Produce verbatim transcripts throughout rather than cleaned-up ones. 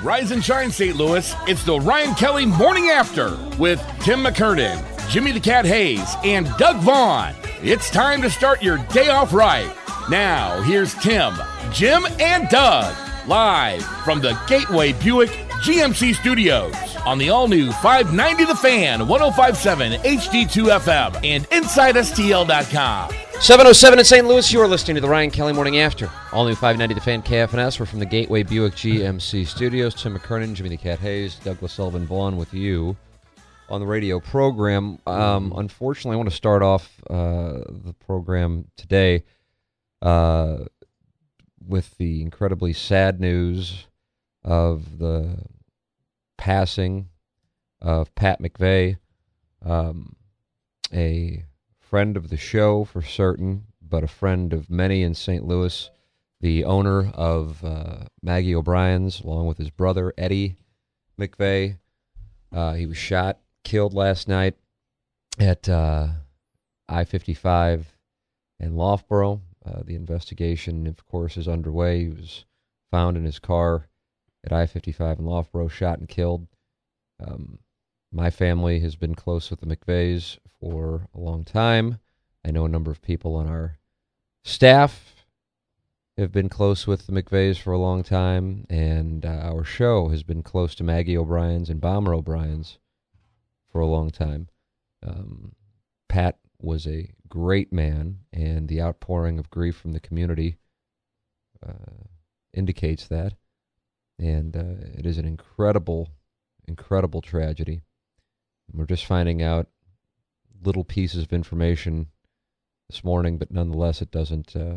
Rise and shine, Saint Louis. It's the Ryan Kelly Morning After with Tim McKernan, Jimmy the Cat Hayes, and Doug Vaughn. It's time to start your day off right. Now, here's Tim, Jim, and Doug, live from the Gateway Buick G M C Studios on the all-new five ninety The Fan, one oh five point seven H D two F M, and inside S T L dot com. seven oh seven in Saint Louis, you are listening to the Ryan Kelly Morning After. All-new five ninety The Fan, K F N S. We're from the Gateway Buick G M C Studios. Tim McKernan, Jimmy the Cat Hayes, Douglas Sullivan Vaughn with you on the radio program. Um, unfortunately, I want to start off uh, the program today uh, with the incredibly sad news of the passing of Pat McVeigh, um, a friend of the show for certain, but a friend of many in Saint Louis, the owner of uh, Maggie O'Brien's, along with his brother, Eddie McVeigh. Uh, he was shot, killed last night at uh, I fifty-five in Loughborough. Uh, the investigation, of course, is underway. He was found in his car at I fifty-five in Loughborough, shot and killed. Um, my family has been close with the McVeighs for a long time. I know a number of people on our staff have been close with the McVeighs for a long time, and uh, our show has been close to Maggie O'Brien's and Bomber O'Brien's for a long time. Um, Pat was a great man, and the outpouring of grief from the community uh, indicates that. And uh, it is an incredible, incredible tragedy. We're just finding out little pieces of information this morning, but nonetheless, it doesn't uh,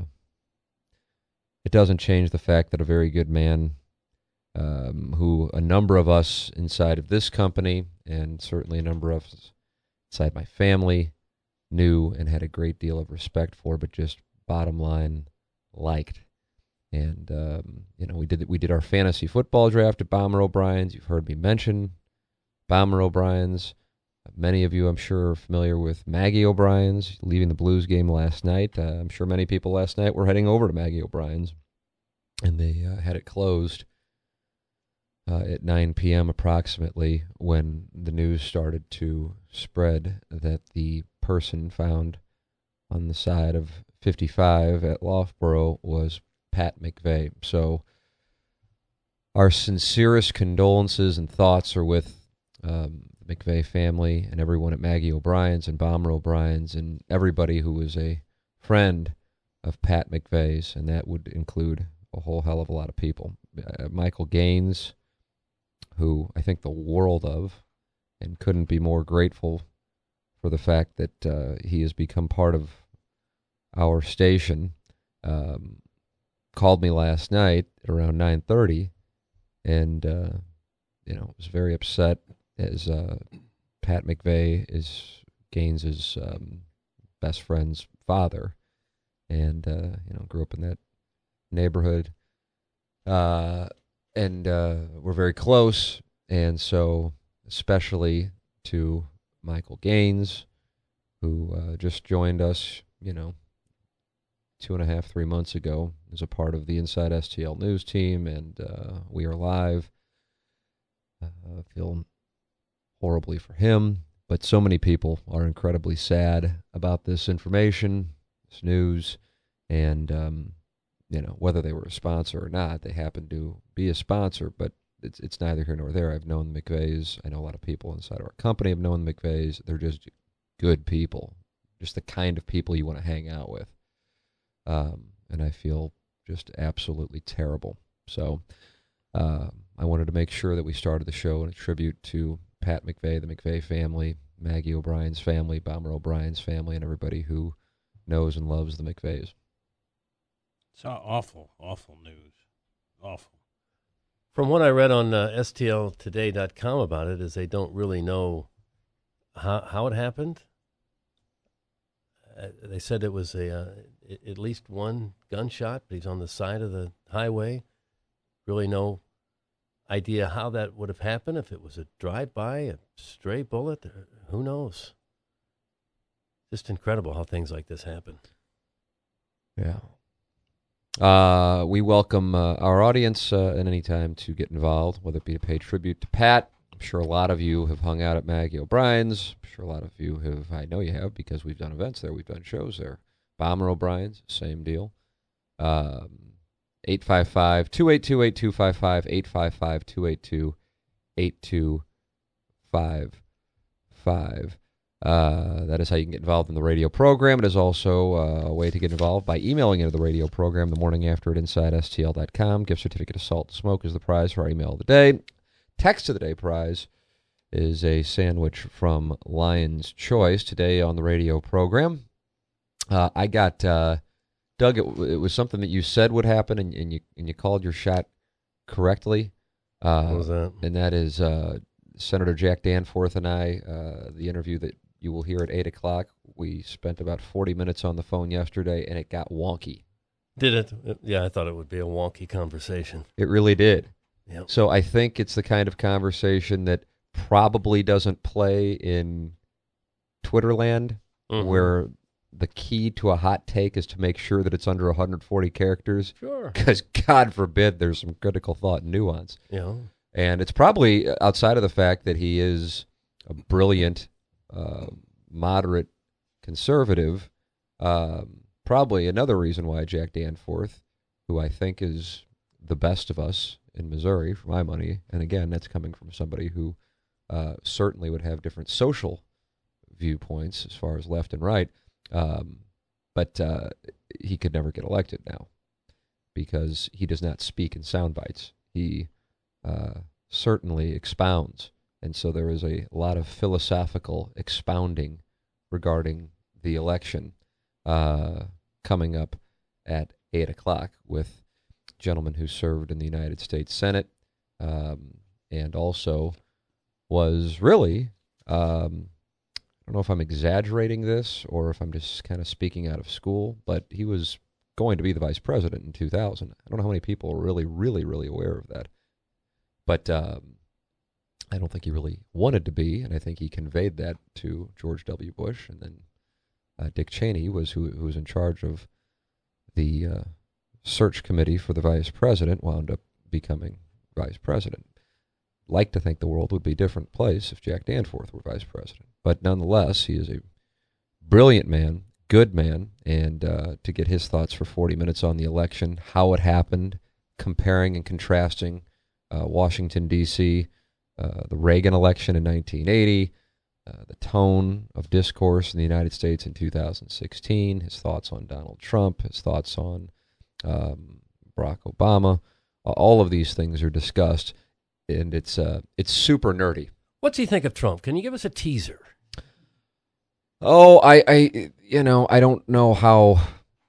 it doesn't change the fact that a very good man, um, who a number of us inside of this company, and certainly a number of us inside my family, knew and had a great deal of respect for, but just bottom line liked. And um, you know, we did we did our fantasy football draft at Bomber O'Brien's. You've heard me mention Bomber O'Brien's. Many of you, I'm sure, are familiar with Maggie O'Brien's, leaving the Blues game last night. Uh, I'm sure many people last night were heading over to Maggie O'Brien's, and they uh, had it closed uh, at nine p.m. approximately when the news started to spread that the person found on the side of fifty-five at Loughborough was Pat McVeigh. So our sincerest condolences and thoughts are with um, the McVeigh family and everyone at Maggie O'Brien's and Bomber O'Brien's and everybody who was a friend of Pat McVeigh's, and that would include a whole hell of a lot of people. Uh, Michael Gaines, who I think the world of, and couldn't be more grateful for the fact that uh, he has become part of our station, um, called me last night at around nine thirty, and uh, you know, was very upset, as uh, Pat McVeigh is Gaines's um, best friend's father, and uh, you know, grew up in that neighborhood, uh, and uh, we're very close, and so especially to Michael Gaines, who uh, just joined us, you know, two and a half, three months ago as a part of the Inside S T L News team, and uh, we are live. I uh, feel horribly for him, but so many people are incredibly sad about this information, this news, and, um, you know, whether they were a sponsor or not, they happen to be a sponsor, but it's it's neither here nor there. I've known the McVeighs. I know a lot of people inside of our company have known the McVeighs. They're just good people, just the kind of people you want to hang out with. Um, and I feel just absolutely terrible. So uh, I wanted to make sure that we started the show in a tribute to Pat McVeigh, the McVeigh family, Maggie O'Brien's family, Bomber O'Brien's family, and everybody who knows and loves the McVeighs. It's awful, awful news. Awful. From what I read on uh, S T L today dot com about it, is they don't really know how how it happened. Uh, they said it was a uh, at least one gunshot, but he's on the side of the highway. Really no idea how that would have happened, if it was a drive-by, a stray bullet, or who knows. Just incredible how things like this happen. Yeah. Uh, we welcome uh, our audience uh, at any time to get involved, whether it be to pay tribute to Pat. I'm sure a lot of you have hung out at Maggie O'Brien's. I'm sure a lot of you have, I know you have, because we've done events there. We've done shows there. Bomber O'Brien's, same deal. Um, eight five five, two eight two, eight two five five, eight five five, two eight two, eight two five five. Uh, that is how you can get involved in the radio program. It is also uh, a way to get involved by emailing into the radio program the morning after at inside S T L dot com. Gift certificate of Salt and Smoke is the prize for our email of the day. Text of the day prize is a sandwich from Lion's Choice today on the radio program. Uh, I got, uh, Doug, it, it was something that you said would happen, and, and, you, and you called your shot correctly. Uh, What was that? And that is uh, Senator Jack Danforth and I, uh, the interview that you will hear at eight o'clock. We spent about forty minutes on the phone yesterday, and it got wonky. Did it? Yeah, I thought it would be a wonky conversation. It really did. Yep. So I think it's the kind of conversation that probably doesn't play in Twitterland, Mhm. where the key to a hot take is to make sure that it's under one hundred forty characters, Sure. because God forbid there's some critical thought and nuance. Yeah. And it's probably outside of the fact that he is a brilliant, uh, moderate conservative, um, probably another reason why Jack Danforth, who I think is the best of us in Missouri, for my money, and again, that's coming from somebody who uh, certainly would have different social viewpoints as far as left and right, um, but uh, he could never get elected now because he does not speak in sound bites. He uh, certainly expounds, and so there is a lot of philosophical expounding regarding the election uh, coming up at eight o'clock with a gentleman who served in the United States Senate um, and also was really, um, I don't know if I'm exaggerating this or if I'm just kind of speaking out of school, but he was going to be the vice president in two thousand. I don't know how many people are really, really, really aware of that. But um, I don't think he really wanted to be, and I think he conveyed that to George W. Bush. And then uh, Dick Cheney was who, who was in charge of the uh, search committee for the vice president, wound up becoming vice president. Like to think the world would be a different place if Jack Danforth were vice president. But nonetheless, he is a brilliant man, good man, and uh, to get his thoughts for forty minutes on the election, how it happened, comparing and contrasting uh, Washington, D C, uh, the Reagan election in nineteen eighty, uh, the tone of discourse in the United States in two thousand sixteen, his thoughts on Donald Trump, his thoughts on um, Barack Obama. Uh, all of these things are discussed, and it's uh, it's super nerdy. What's he think of Trump? Can you give us a teaser? Oh, I, I, you know, I don't know how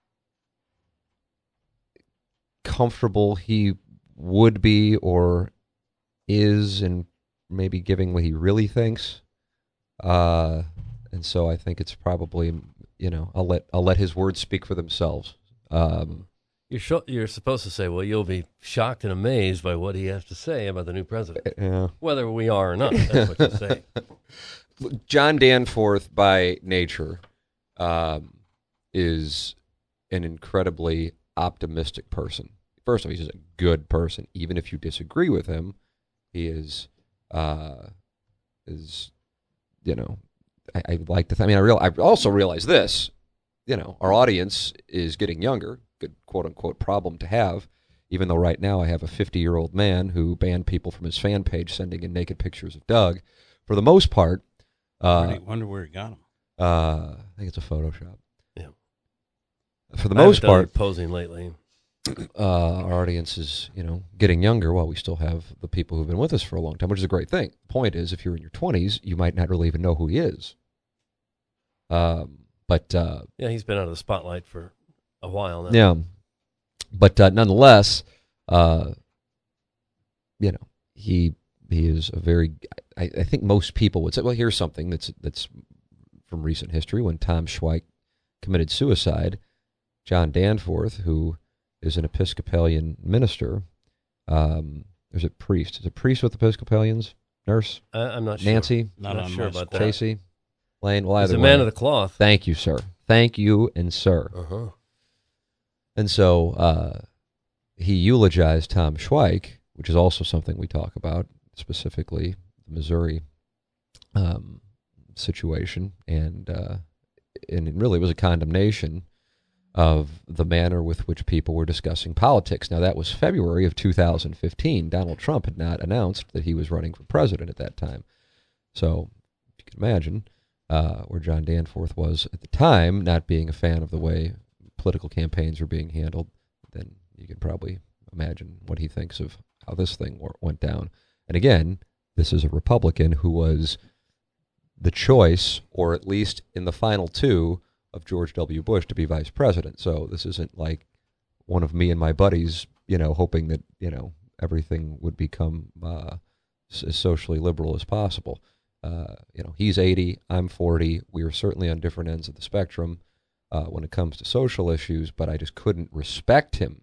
comfortable he would be or is in maybe giving what he really thinks. Uh, and so I think it's probably, you know, I'll let I'll let his words speak for themselves. Um, You're sh- you're supposed to say, well, you'll be shocked and amazed by what he has to say about the new president. yeah. Whether we are or not, that's what you say. John Danforth, by nature, um, is an incredibly optimistic person. First of all, he's just a good person. Even if you disagree with him, he is, uh, is, you know, I, I like to. Th- I mean, I real. I also realize this. You know, our audience is getting younger. Good quote unquote problem to have. Even though right now I have a fifty-year-old man who banned people from his fan page sending in naked pictures of Doug. For the most part. I Uh, wonder where he got him. uh, I think it's a Photoshop. Yeah. For the I haven't most done part, any posing lately. uh, our audience is, you know, getting younger while we still have the people who've been with us for a long time, which is a great thing. The point is, if you're in your twenties, you might not really even know who he is. Um, but uh, Yeah, he's been out of the spotlight for a while now. yeah, but uh, nonetheless, uh, you know, he he is a very. I, I think most people would say, well, here's something that's that's from recent history. When Tom Schweik committed suicide, John Danforth, who is an Episcopalian minister, um, there's a priest. Is a priest with Episcopalians? Nurse? I, I'm not sure. Nancy? Not Not on sure my about squad. that. Chasey? Lane? Well, He's either a man way. of the cloth. Thank you, sir. Thank you and sir. Uh-huh. And so uh, he eulogized Tom Schweich, which is also something we talk about, specifically the Missouri um, situation, and uh, and it really was a condemnation of the manner with which people were discussing politics. Now, that was February of two thousand fifteen. Donald Trump had not announced that he was running for president at that time. So you can imagine uh, where John Danforth was at the time, not being a fan of the way political campaigns were being handled. Then you can probably imagine what he thinks of how this thing went down. And again, this is a Republican who was the choice, or at least in the final two, of George W. Bush to be vice president. So this isn't like one of me and my buddies, you know, hoping that, you know, everything would become uh, as socially liberal as possible. Uh, you know, he's eighty, I'm forty. We are certainly on different ends of the spectrum uh, when it comes to social issues, but I just couldn't respect him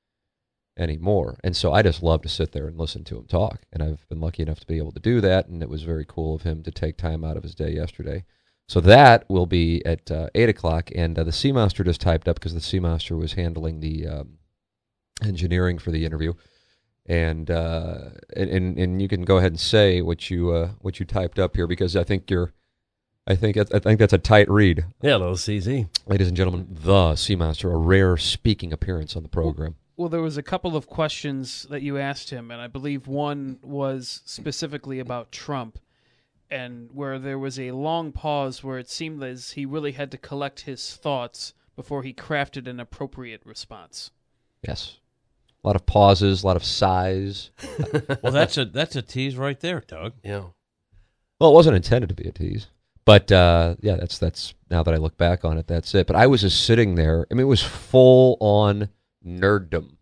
anymore. And so I just love to sit there and listen to him talk. And I've been lucky enough to be able to do that, and it was very cool of him to take time out of his day yesterday. So that will be at uh, eight o'clock, and uh, the Sea Monster just typed up because the Sea Monster was handling the um, engineering for the interview. And, uh, and and you can go ahead and say what you uh, what you typed up here, because I think you're, I think I think that's a tight read. Hello, C Z. Ladies and gentlemen, the Sea Monster, a rare speaking appearance on the program. Well, there was a couple of questions that you asked him, and I believe one was specifically about Trump, and where there was a long pause where it seemed as he really had to collect his thoughts before he crafted an appropriate response. Yes. A lot of pauses, a lot of sighs. Well, that's a that's a tease right there, Doug. Yeah. Well, it wasn't intended to be a tease. But, uh, yeah, that's, that's now that I look back on it, that's it. But I was just sitting there. I mean, it was full-on nerddom.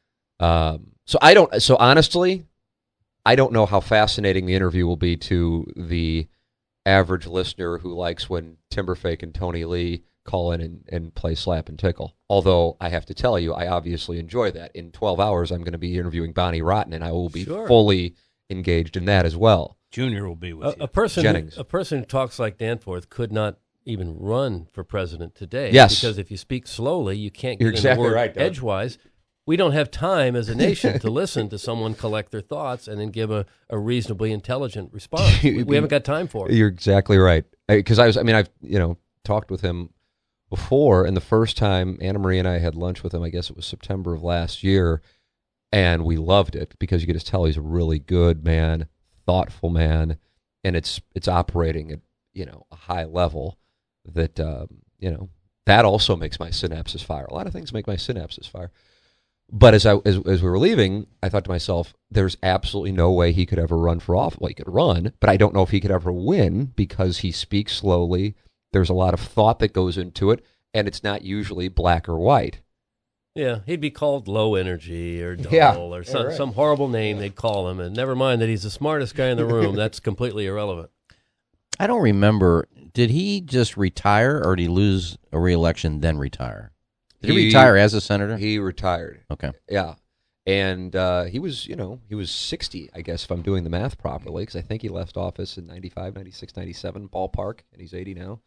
Um, so I don't, so honestly, I don't know how fascinating the interview will be to the average listener who likes when Timberfake and Tony Lee call in and, and play Slap and Tickle. Although I have to tell you, I obviously enjoy that. In twelve hours, I'm going to be interviewing Bonnie Rotten, and I will be Sure. fully engaged in that as well. Junior will be with A, you. a person, Jennings. who, a person who talks like Danforth could not even run for president today. Yes. Because if you speak slowly, you can't You're get exactly in the word right, Doug. edgewise. We don't have time as a nation to listen to someone collect their thoughts and then give a, a reasonably intelligent response. We, we haven't got time for it. You're exactly right. Because I was, I mean, I've, you know, talked with him before, and the first time Anna Marie and I had lunch with him, I guess it was September of last year, and we loved it because you could just tell he's a really good man, thoughtful man, and it's it's operating at, you know, a high level that, um, you know, that also makes my synapses fire. A lot of things make my synapses fire. But as I as, as we were leaving, I thought to myself, there's absolutely no way he could ever run for office. Well, he could run, but I don't know if he could ever win because he speaks slowly. There's a lot of thought that goes into it, and it's not usually black or white. Yeah, he'd be called low energy or dull Yeah. or some, Yeah, right. some horrible name they'd call him. And never mind that he's the smartest guy in the room. That's completely irrelevant. I don't remember. Did he just retire, or did he lose a re-election then retire? Did he, He- retire as a senator? He retired. Okay. Yeah. And uh, he was, you know, he was sixty, I guess, if I'm doing the math properly, because I think he left office in ninety-five, ninety-six, ninety-seven ballpark, and he's eighty now.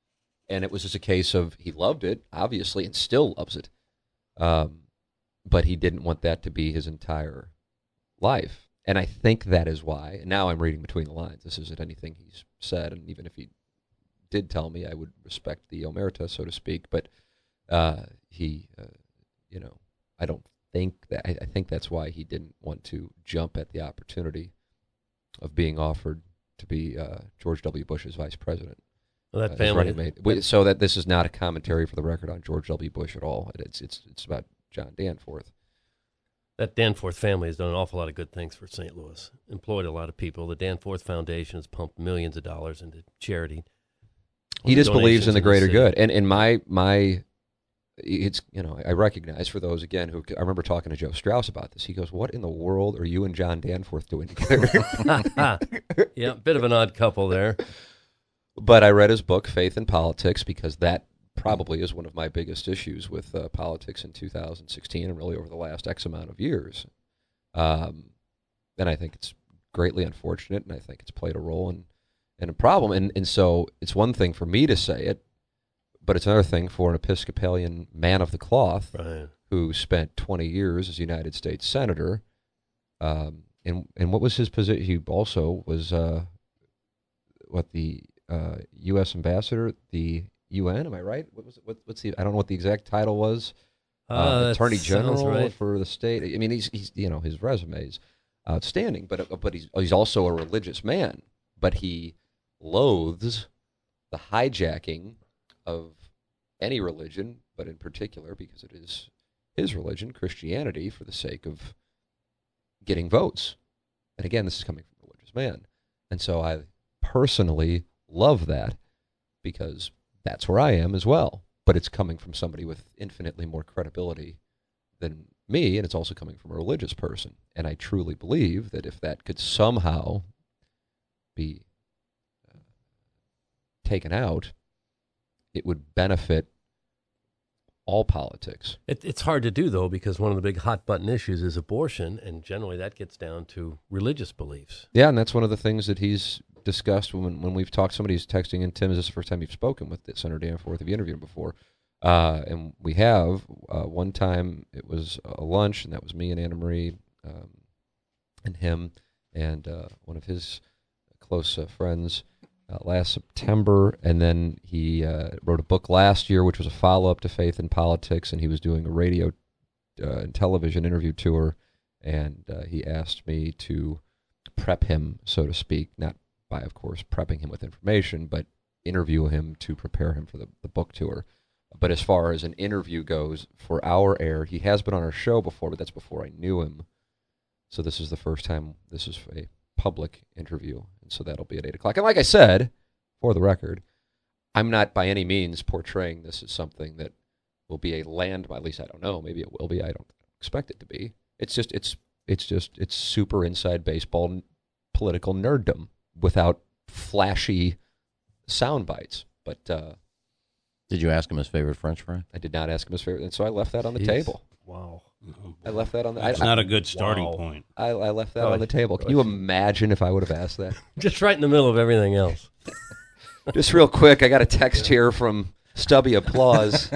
And it was just a case of he loved it, obviously, and still loves it. Um, but he didn't want that to be his entire life. And I think that is why, and now I'm reading between the lines. This isn't anything he's said, and even if he did tell me, I would respect the omerta, so to speak. But uh, he, uh, you know, I don't think that, I, I think that's why he didn't want to jump at the opportunity of being offered to be uh, George W. Bush's vice president. Well, Uh, that his family. running mate. Wait, so that this is not a commentary for the record on George W. Bush at all. It's it's it's about John Danforth. That Danforth family has done an awful lot of good things for Saint Louis. Employed a lot of people. The Danforth Foundation has pumped millions of dollars into charity. He just believes in Donations the greater city. good. And in my my, it's you know I recognize for those again who I remember talking to Joe Strauss about this. He goes, "What in the world are you and John Danforth doing together?" Yeah, bit of an odd couple there. But I read his book, Faith in Politics, because that probably is one of my biggest issues with uh, politics in two thousand sixteen and really over the last X amount of years. Um, and I think it's greatly unfortunate, and I think it's played a role in, in a problem. And, and so it's one thing for me to say it, but it's another thing for an Episcopalian man of the cloth Right. who spent twenty years as United States Senator. Um, and, and what was his position? He also was, uh, what, the uh, U S ambassador at the U N, am I right? What was it? What, what's the, I don't know what the exact title was. Uh, Uh, that Attorney sounds General right. for the state. I mean, he's, he's you know, his resume is outstanding, but, but he's, he's also a religious man, but he loathes the hijacking of any religion, but in particular, because it is his religion, Christianity, for the sake of getting votes. And again, this is coming from a religious man. And so I personally love that because that's where I am as well. But it's coming from somebody with infinitely more credibility than me, and it's also coming from a religious person. And I truly believe that if that could somehow be uh, taken out, it would benefit all politics. It, it's hard to do, though, because one of the big hot-button issues is abortion, and generally that gets down to religious beliefs. Yeah, and that's one of the things that he's discussed when when we've talked. Somebody's texting in, Tim, is this the first time you've spoken with Senator Danforth? Have you interviewed him before? Uh, and we have. Uh, one time it was a lunch, and that was me and Anna Marie um, and him and uh, one of his close uh, friends uh, last September. And then he uh, wrote a book last year, which was a follow-up to Faith in Politics, and he was doing a radio uh, and television interview tour, and uh, he asked me to prep him, so to speak, not by, of course, prepping him with information, but interview him to prepare him for the, the book tour. But as far as an interview goes, for our air, he has been on our show before, but that's before I knew him. So this is the first time this is a public interview, and so that'll be at eight o'clock. And like I said, for the record, I'm not by any means portraying this as something that will be a landmark. At least I don't know. Maybe it will be. I don't expect it to be. It's just, it's, it's just, it's super inside baseball n- political nerddom without flashy sound bites. But uh, Did you ask him his favorite French fry? I did not ask him his favorite, and so I left that on the Jeez. table. Wow. I left that on the. That's I, not a good starting Wow. point. I, I left that Oh, on the table. Can you imagine if I would have asked that? Just right in the middle of everything else. Just real quick, I got a text here from Stubby Applause.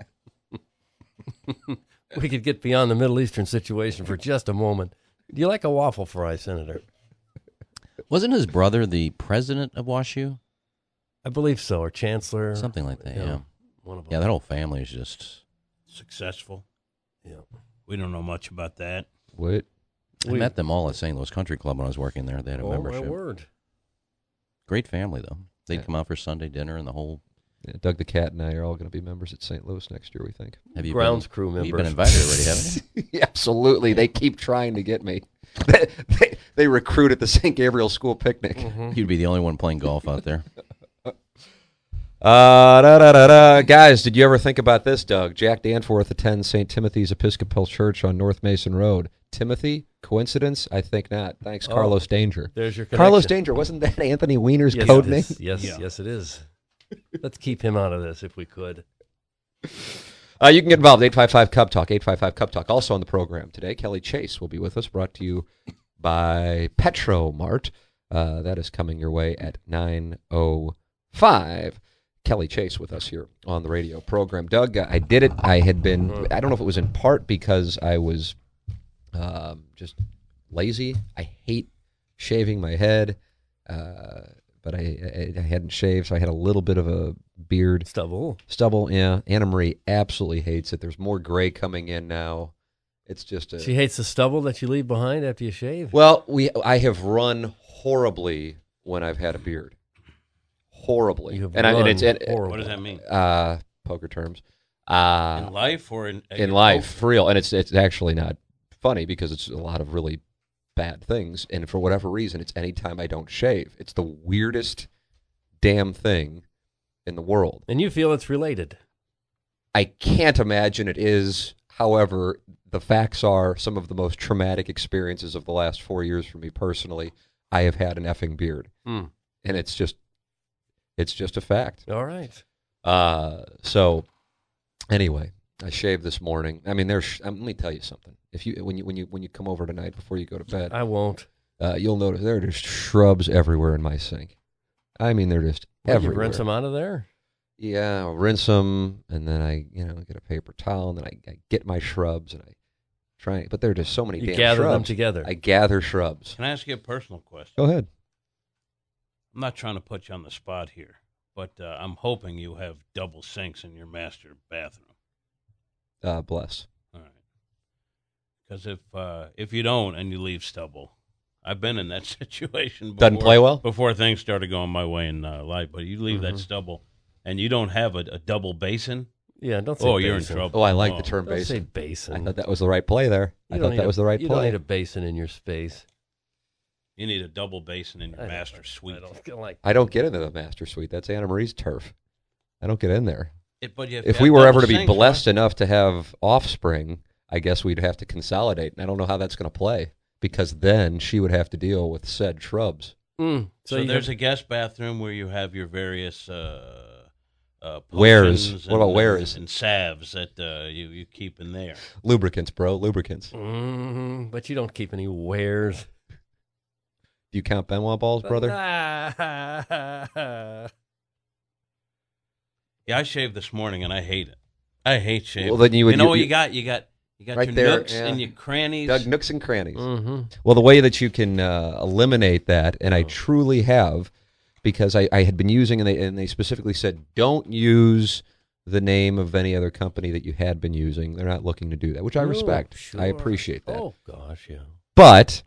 We could get beyond the Middle Eastern situation for just a moment. Do you like a waffle fry, Senator? Wasn't his brother the president of WashU? I believe so, or chancellor. Something like that, yeah. One of them. Yeah, that whole family is just... Successful. Yeah. We don't know much about that. What? I We- met them all at Saint Louis Country Club when I was working there. They had a Oh, my membership. word. Great family, though. They'd Yeah. come out for Sunday dinner and the whole... Yeah, Doug the Cat and I are all going to be members at Saint Louis next year, we think. Have you Grounds been, crew members. You've been invited already, haven't you? Absolutely. They keep trying to get me. They, they, they recruit at the Saint Gabriel School picnic. Mhm. You'd be the only one playing golf out there. Uh, da, da, da, da. Guys, did you ever think about this, Doug? Jack Danforth attends Saint Timothy's Episcopal Church on North Mason Road. Timothy? Coincidence? I think not. Thanks, Oh, Carlos Danger. There's your connection. Carlos Danger, wasn't that Anthony Weiner's Yes, code it name? is. Yes, Yeah. yes, it is. Let's keep him out of this if we could. Uh, you can get involved, eight five five Cub Talk, eight five five Cub Talk. Also on the program today, Kelly Chase will be with us, brought to you by Petromart. Uh, that is coming your way at nine oh five. Kelly Chase with us here on the radio program. Doug, I did it. I had been, I don't know if it was in part because I was um, just lazy. I hate shaving my head, uh, but I, I, I hadn't shaved, so I had a little bit of a beard. Stubble. Stubble, yeah. Anna Marie absolutely hates it. There's more gray coming in now. It's just a... She hates the stubble that you leave behind after you shave. Well, we I have run horribly when I've had a beard. Horribly. You have and I, and run it's it, horrible. What does that mean? uh poker terms. Uh In life or in in life, for real. And it's it's actually not funny because it's a lot of really bad things, and for whatever reason it's anytime I don't shave. It's the weirdest damn thing in the world. And you feel it's related. I can't imagine it is. However, the facts are some of the most traumatic experiences of the last four years for me personally. I have had an effing beard, Hmm. and it's just, it's just a fact. All right. Uh, so anyway, I shaved this morning. I mean, there's. Um, let me tell you something. If you when you when you when you come over tonight before you go to bed, I won't. uh, you'll notice there are just shrubs everywhere in my sink. I mean, they're just Well, you everywhere. rinse them out of there? Yeah, I'll rinse them, and then I, you know, get a paper towel, and then I, I get my shrubs, and I try. But there are just so many You damn gather shrubs. them together. I gather shrubs. Can I ask you a personal question? Go ahead. I'm not trying to put you on the spot here, but uh, I'm hoping you have double sinks in your master bathroom. Uh, bless. All right. Because if uh, if you don't and you leave stubble, I've been in that situation before. Doesn't play well? Before things started going my way in uh, life. But you leave Mhm. that stubble and you don't have a, a double basin, Yeah, don't say oh, basin. you're in trouble. Oh, I like Oh. the term Don't say basin. basin. I thought that was the right play there. You I don't thought need that a- was the right You don't play. need a basin in your space. You need a double basin in your I don't- master suite. I don't like. I don't get into the master suite. That's Anna Marie's turf. I don't get in there. It, but you have If to we have were double ever to be sinks, blessed right? enough to have offspring, I guess we'd have to consolidate. And I don't know how that's going to play because then she would have to deal with said shrubs. Mm, So, you there's have- a guest bathroom where you have your various uh, uh, Wares. potions What about and, wares? and salves that uh, you, you keep in there. Lubricants, bro. Lubricants. Mhm, but you don't keep any wares, Do you count Benoit balls, brother? Yeah, I shaved this morning and I hate it. I hate shaving. Well, then you would- know you- what you- you got? You got you got Right your there, nooks yeah. and your crannies. Doug, nooks and crannies. hmm Well, the way that you can uh, eliminate that, and I Oh. truly have, because I, I had been using, and they and they specifically said, don't use the name of any other company that you had been using. They're not looking to do that, which I Oh, respect. sure. I appreciate that. Oh gosh, yeah. But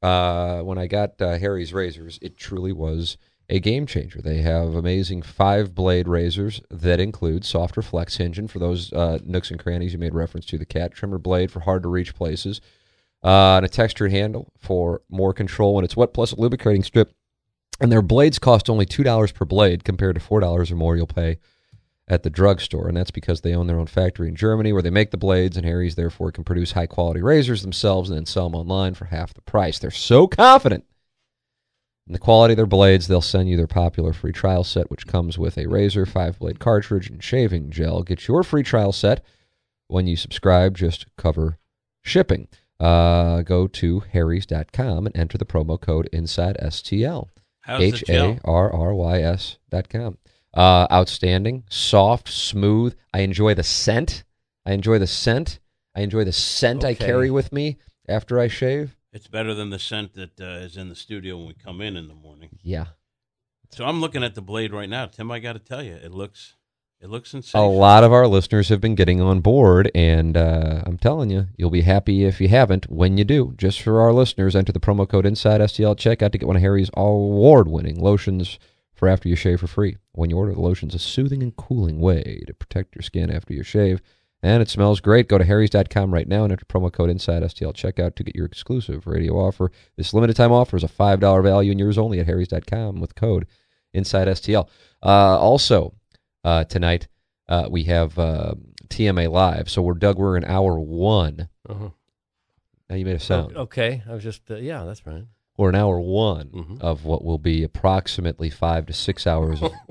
uh, when I got uh, Harry's razors, it truly was a game changer. They have amazing five-blade razors that include softer flex hinge, and for those uh, nooks and crannies you made reference to, the cat trimmer blade for hard-to-reach places, uh, and a textured handle for more control when it's wet, plus a lubricating strip. And their blades cost only two dollars per blade compared to four dollars or more you'll pay at the drugstore, and that's because they own their own factory in Germany where they make the blades, and Harry's therefore can produce high-quality razors themselves and then sell them online for half the price. They're so confident in the quality of their blades, they'll send you their popular free trial set, which comes with a razor, five-blade cartridge, and shaving gel. Get your free trial set when you subscribe. Just cover shipping. Uh, go to harrys dot com and enter the promo code inside S T L. How's the H gel? A R R Y S dot com. Uh, outstanding, soft, smooth. I enjoy the scent. I enjoy the scent. I enjoy the scent I Okay. carry with me after I shave. It's better than the scent that uh, is in the studio when we come in in the morning. Yeah. So I'm looking at the blade right now, Tim. I got to tell you, it looks it looks A sensational. lot of our listeners have been getting on board, and uh, I'm telling you, you'll be happy if you haven't when you do. Just for our listeners, enter the promo code inside S T L at checkout to get one of Harry's award-winning lotions for after you shave for free. When you order the lotion's a soothing and cooling way to protect your skin after you shave, and it smells great. Go to harrys dot com right now and enter promo code inside S T L checkout to get your exclusive radio offer. This limited time offer is a five dollars value and yours only at harrys dot com with code inside S T L. Uh, also, uh, tonight uh, we have uh, T M A Live. So we're, Doug, we're in hour one. Uh-huh. Now you made a sound. O- Okay, I was just uh, yeah, that's right. We're in hour one Mhm. of what will be approximately five to six hours of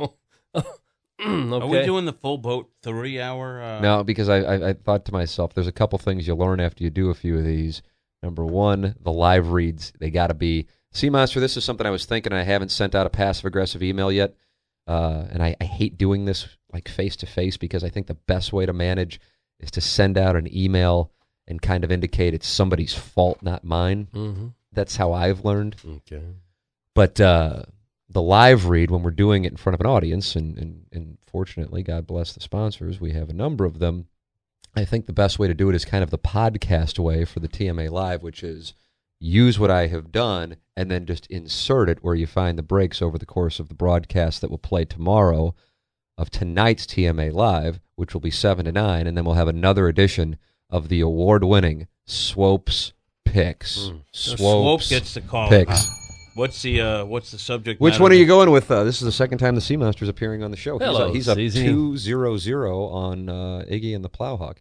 okay. Are we doing the full boat three hour? Uh, No, because I, I, I thought to myself, there's a couple things you learn after you do a few of these. Number one, the live reads, they got to be. Sea Monster, this is something I was thinking. I haven't sent out a passive-aggressive email yet. Uh, and I, I hate doing this like face-to-face because I think the best way to manage is to send out an email and kind of indicate it's somebody's fault, not mine. Mm-hmm. That's how I've learned. Okay. But uh, the live read, when we're doing it in front of an audience, and, and, and fortunately, God bless the sponsors, we have a number of them. I think the best way to do it is kind of the podcast way for the T M A Live, which is use what I have done and then just insert it where you find the breaks over the course of the broadcast that will play tomorrow of tonight's T M A Live, which will be seven to nine, and then we'll have another edition of the award-winning Swopes Picks. Mm. So Swopes Swope gets the call. Picks. What's the uh, what's the subject? Which matter one are of you the- going with? Uh, this is the second time the Sea Monster's appearing on the show. Hello, he's, uh, he's up Seasoning. two zero zero on uh, Iggy and the Plowhawk.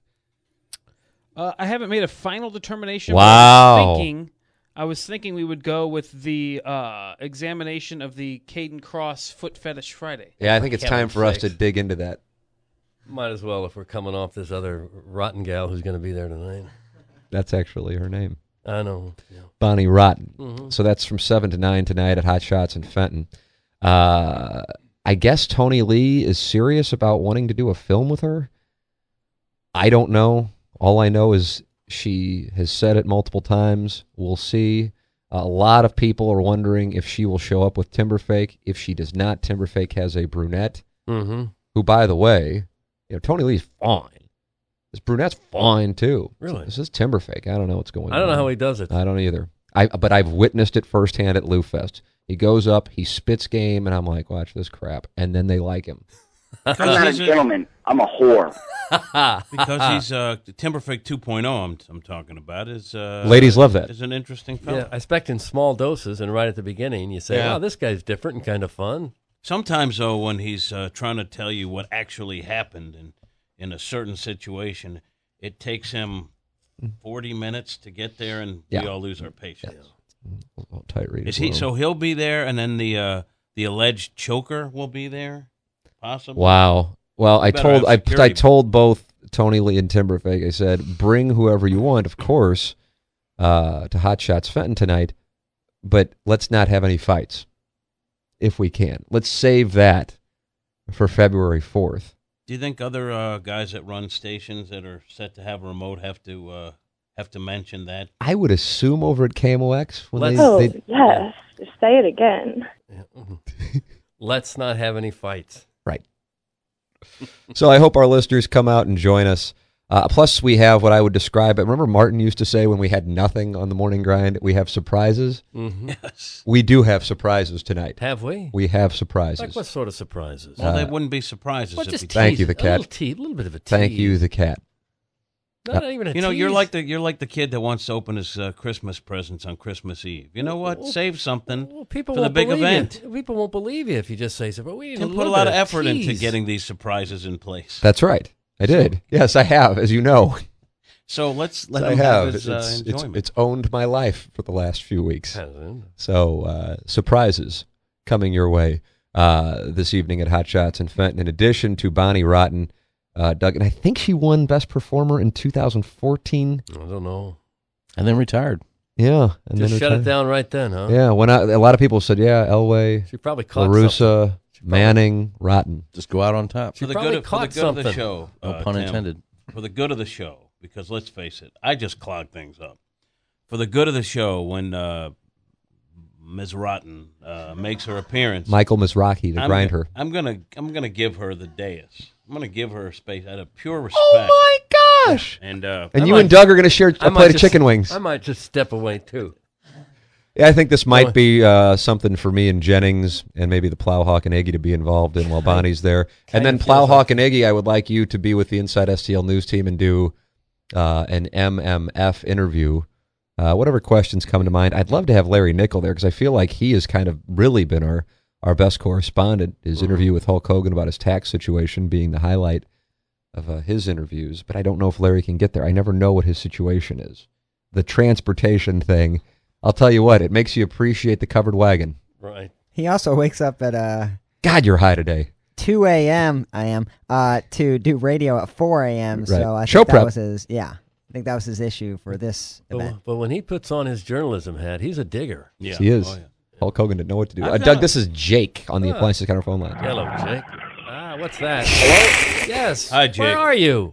Uh, I haven't made a final determination. Wow. But I was thinking, I was thinking we would go with the uh, examination of the Caden Cross Foot Fetish Friday. Yeah, I think it's time Heaven's for us to sakes. dig into that. Might as well if we're coming off this other rotten gal who's going to be there tonight. That's actually her name, I know. Yeah. Bonnie Rotten. Mhm. So that's from seven to nine tonight at Hot Shots in Fenton. Uh, I guess Tony Lee is serious about wanting to do a film with her. I don't know. All I know is she has said it multiple times. We'll see. A lot of people are wondering if she will show up with Timberfake. If she does not, Timberfake has a brunette, Mm-hmm. who, by the way, you know, Tony Lee's fine. This brunette's fine, too. Really? This is Timberfake. I don't know what's going on. I don't know how he does it. I don't either. I But I've witnessed it firsthand at Lou Fest. He goes up, he spits game, and I'm like, watch this crap. And then they like him. I'm not a gentleman. I'm a whore. Because he's uh, Timberfake two point oh. I'm I'm talking about is uh, Ladies love that. Is an interesting film. Yeah, I expect in small doses, and right at the beginning, you say, Yeah. "Wow, this guy's different and kind of fun." Sometimes, though, when he's uh, trying to tell you what actually happened in, in a certain situation, it takes him forty minutes to get there, and Yeah. we all lose our patience. Oh, tight read Is as he? well. So he'll be there, and then the uh, the alleged choker will be there, possibly. Wow. Well, I better told have I, I security. told both Tony Lee and Timberfake, I said, bring whoever you want, of course, uh, to Hot Shots Fenton tonight, but let's not have any fights, if we can. Let's save that for February fourth. Do you think other uh, guys that run stations that are set to have a remote have to uh, have to mention that? I would assume over at K M O X when they, Let's- Oh, they yes. Say it again. Let's not have any fights. right. So I hope our listeners come out and join us. Uh, plus, we have what I would describe. Remember, Martin used to say when we had nothing on the morning grind, we have surprises. Mm-hmm. Yes. We do have surprises tonight. Have we? We have surprises. Like what sort of surprises? Well, they Uh, wouldn't be surprises Well, if just he Thank tease you, the it. cat. A little, tease, a little bit of a tease. Thank you, the cat. No, not even a You know, you're tease. like the you're like the kid that wants to open his uh, Christmas presents on Christmas Eve. You know what? Well, Save something Well, people for the won't big believe event. You. People won't believe you if you just say so. But we need Tim a put a little lot bit of effort into tease. getting these surprises in place. That's right. I did. Yes, I have, as you know. So let's let I him have. have his uh, it's, it's, enjoyment. it's owned my life for the last few weeks. Hasn't. So uh, surprises coming your way uh, this evening at Hot Shots and Fenton. In addition to Bonnie Rotten, uh, Doug, and I think she won Best Performer in two thousand fourteen. I don't know. And then retired. Yeah, and Just then shut it retired. down right then, huh? Yeah, when I, a lot of people said, yeah, Elway, She probably caught something. LaRussa, She probably- Manning, Rotten. Just go out on top. for the probably good of, for the caught good of the something. show. No uh, pun Tim, intended. For the good of the show, because let's face it, I just clog things up. For the good of the show, when uh, Miz Rotten uh, makes her appearance, Michael Mizrahi to I'm, grind her. I'm gonna I'm gonna give her the dais. I'm gonna give her space out of pure respect. Oh, my gosh. And uh, And I you might- and Doug are going to share I a might plate of just- chicken wings. I might just step away too. Yeah, I think this might Boy. be uh, something for me and Jennings and maybe the Plowhawk and Iggy to be involved in while Bonnie's there. And then Kinda feels Plowhawk like- and Iggy, I would like you to be with the Inside S T L News team and do uh, an M M F interview. Uh, whatever questions come to mind. I'd love to have Larry Nickel there because I feel like he has kind of really been our, our best correspondent. His interview with Hulk Hogan about his tax situation being the highlight of uh, his interviews. But I don't know if Larry can get there. I never know what his situation is. The transportation thing, I'll tell you what, it makes you appreciate the covered wagon. Right. He also wakes up at uh, God, you're high today. two a.m. I am uh, to do radio at four a.m. Right. So I Show think that prep. was his. Yeah, I think that was his issue for this event. But, but when he puts on his journalism hat, he's a digger. yeah, He is. Oh, yeah. Hulk Hogan didn't know what to do. I've Uh, got Doug, a- this is Jake on the Ah. Appliances Counter phone line. Hello, Jake. Ah, what's that? Hello? Yes. Hi, Jake. Where are you?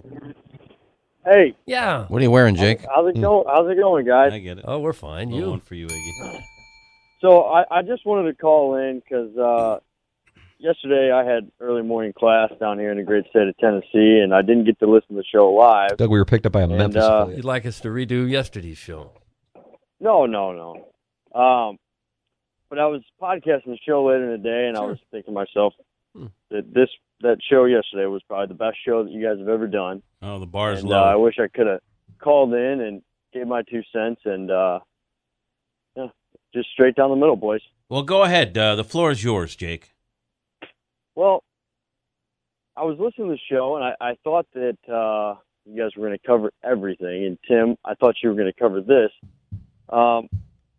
Hey, Yeah. What are you wearing, Jake? how's it going? How's it going, guys? I get it. Oh, we're fine. Little You? one for you, Iggy. So I, I just wanted to call in because uh, yesterday I had early morning class down here in the great state of Tennessee, and I didn't get to listen to the show live. Doug, we were picked up by a And, Memphis uh, affiliate. You'd like us to redo yesterday's show? No, no, no. Um, but I was podcasting the show later in the day, and I Sure. was thinking to myself Hmm. that this that show yesterday was probably the best show that you guys have ever done. Oh, the bar's And uh, low. I wish I could have called in and gave my two cents, and uh, yeah, just straight down the middle, boys. Well, go ahead. Uh, the floor is yours, Jake. Well, I was listening to the show, and I, I thought that uh, you guys were going to cover everything. And Tim, I thought you were going to cover this. Um,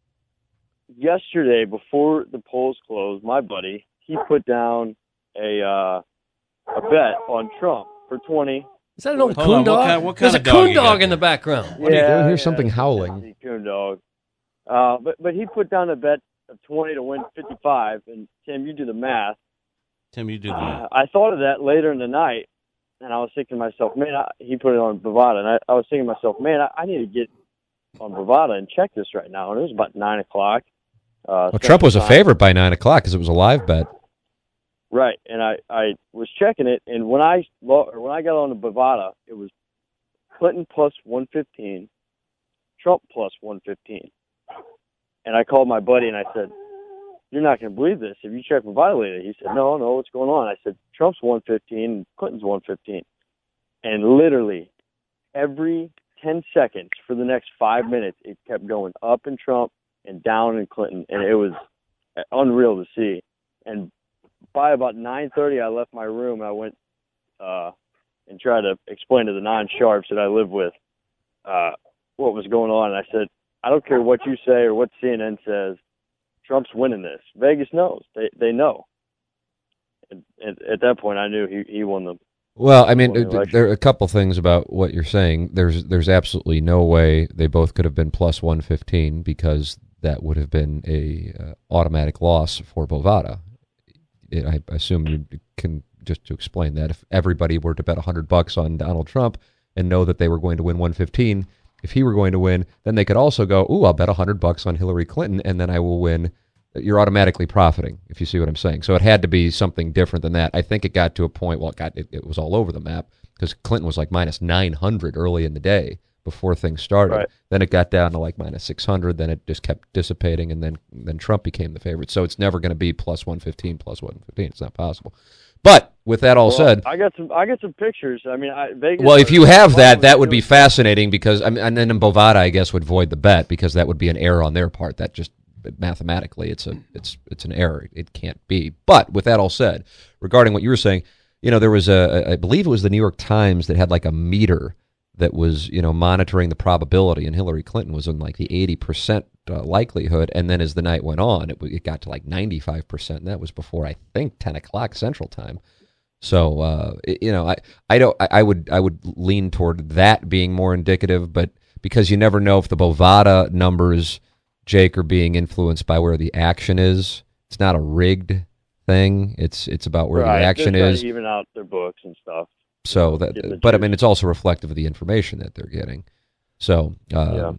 yesterday, before the polls closed, my buddy, he put down a uh, a bet on Trump for twenty. Is that an old Hold coon on, what dog? kind- what There's kind a of dog coon you got dog in there? the background. What do you do? Here's something howling. Nazi Coon dog. Uh, but but he put down a bet of twenty to win fifty-five, and Tim, you do the math. Tim, you do the math. I thought of that later in the night, and I was thinking to myself, man, I, he put it on Bovada, and I, I was thinking to myself, man, I, I need to get on Bovada and check this right now. And it was about nine o'clock. Uh, Well, Trump was a time. favorite by nine o'clock because it was a live bet. Right, and I, I was checking it, and when I lo- or when I got on the Bovada, it was Clinton plus one fifteen, Trump plus one fifteen. And I called my buddy, and I said, you're not going to believe this. Have you checked Bovada lately? He said, no, no, what's going on? I said, Trump's one fifteen, and Clinton's one fifteen. And literally every ten seconds for the next five minutes, it kept going up in Trump and down in Clinton, and it was unreal to see. And by about nine thirty, I left my room. I went uh, and tried to explain to the non-sharps that I live with uh, what was going on. And I said, I don't care what you say or what C N N says. Trump's winning this. Vegas knows. They they know. And, and at that point, I knew he, he won the Well, I mean, won the th- election. there are a couple things about what you're saying. There's there's absolutely no way they both could have been plus one fifteen because that would have been a uh, automatic loss for Bovada. It, I assume you can, just to explain that, if everybody were to bet one hundred bucks on Donald Trump and know that they were going to win one fifteen, if he were going to win, then they could also go, ooh, I'll bet one hundred bucks on Hillary Clinton, and then I will win. You're automatically profiting, if you see what I'm saying. So it had to be something different than that. I think it got to a point, well, it, got, it, it was all over the map, because Clinton was like minus nine hundred early in the day before things started. Right. Then it got down to like minus six hundred, then it just kept dissipating, and then, then Trump became the favorite. So it's never going to be plus one fifteen, plus one fifteen. It's not possible. But with that all Well, said, I got some I got some pictures. I mean, I, Vegas. well, if you have that, that would be doing- fascinating because, I mean, and then Bovada, I guess, would void the bet because that would be an error on their part. That just mathematically, it's a it's it's an error. It can't be. But with that all said, regarding what you were saying, you know, there was a, I believe it was the New York Times that had like a meter that was, you know, monitoring the probability, and Hillary Clinton was in like the eighty percent uh, likelihood, and then as the night went on, it, it got to like ninety-five percent, and that was before, I think, ten o'clock Central Time. So, uh, it, you know, I, I don't, I, I would, I would lean toward that being more indicative, but because you never know if the Bovada numbers, Jake, are being influenced by where the action is. It's not a rigged thing. It's, it's about where right. the action They're trying is. to even out their books and stuff. So Get the that, but I juice. mean, it's also reflective of the information that they're getting. So, um, Yeah.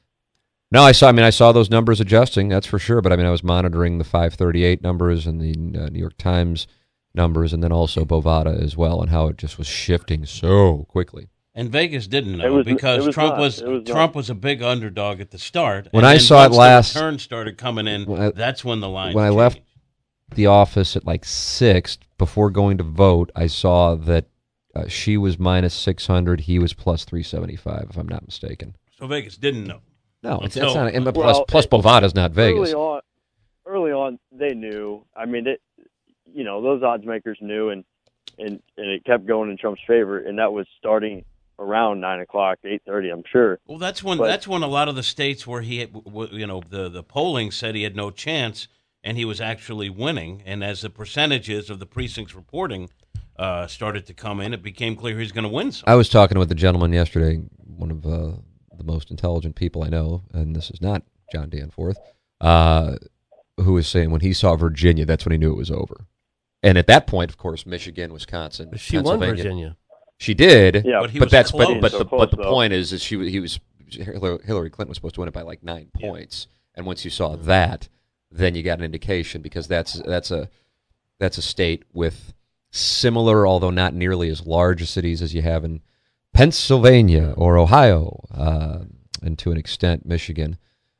no, I saw. I mean, I saw those numbers adjusting. That's for sure. But I mean, I was monitoring the five thirty-eight numbers and the uh, New York Times numbers, and then also Bovada as well, and how it just was shifting so quickly. And Vegas didn't know It was- because it was Trump not. was, It was Trump not. was a big underdog at the start. When and I then saw it once last- the returns started coming in. When I- that's when the line. when I left the office at like six before going to vote, I saw that uh, she was minus six hundred, he was plus three seventy-five, if I'm not mistaken. So Vegas didn't know. No, it's, So- that's not. And plus, Well, plus it- Bovada's not Vegas. Early on, early on, they knew. I mean, it, you know, those odds makers knew, and, and and it kept going in Trump's favor, and that was starting around nine o'clock, eight thirty, I'm sure. Well, that's when But- that's when a lot of the states where he, had, w- w- you know, the the polling said he had no chance, and he was actually winning. And as the percentages of the precincts reporting uh, started to come in, it became clear he was going to win some. I was talking with a gentleman yesterday, one of uh, the most intelligent people I know, and this is not John Danforth, uh, who was saying when he saw Virginia, that's when he knew it was over. And at that point, of course, Michigan, Wisconsin, She won Pennsylvania. Virginia. She did, Yeah, But he but was that's close. but but So the, close, but the though. point is that she he was Hillary Hillary Clinton was supposed to win it by like nine points, and once you saw that, then you got an indication because that's that's a that's a state with similar, although not nearly as large cities as you have in Pennsylvania or Ohio, uh, and to an extent Michigan,